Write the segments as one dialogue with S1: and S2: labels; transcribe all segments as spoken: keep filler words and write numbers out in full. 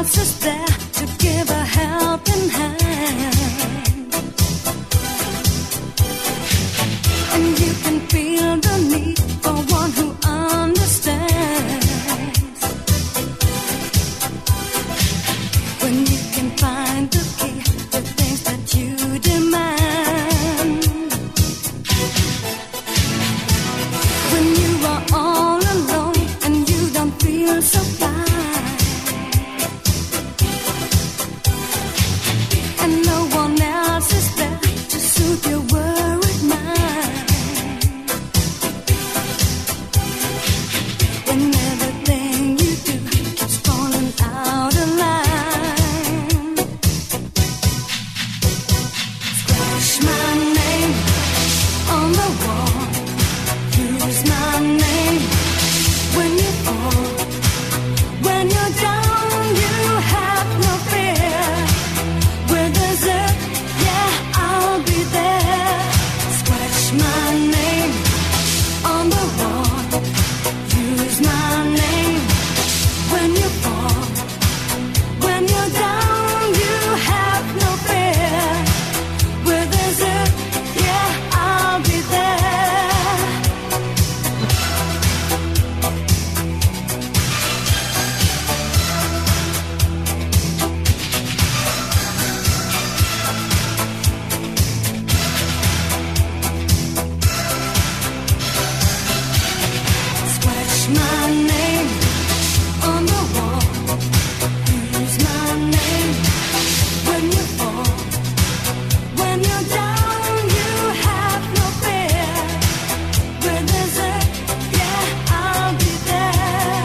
S1: else is there to give a helping hand. And you can feel the need for one who understands. When you can find the key to things that you demand. When you are all alone and you don't feel so fine, and no one else is there to soothe your worried mind. When everything you do keeps falling out of line, scratch my name on the wall, use my name when you fall. When you're down, you have no fear. Where there's earth, yeah, I'll be there. Scratch my name on the wall, use my name when you fall. When you're down, you have no fear. Where there's earth, yeah, I'll be there. Scratch my name on the wall, use my name when you fall. When you're down, you have no fear. Where there's earth, yeah, I'll be there.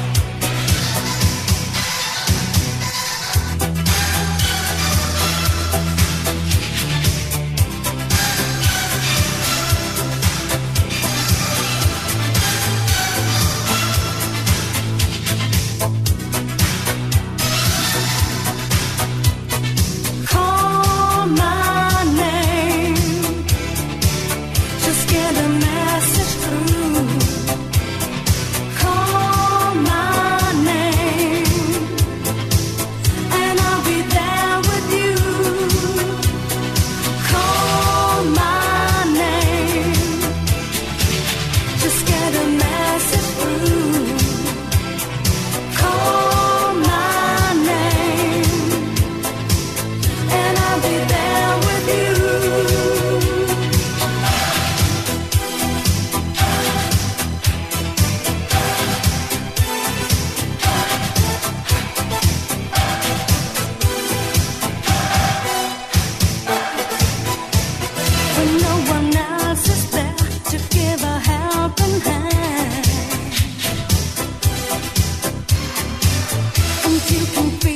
S1: Call my name, just get a message through. Call my name, and I'll be there with you. Call my name, just get a message through. Call my name, and I'll be there with you. When no one else is there to give a helping hand, and you can feel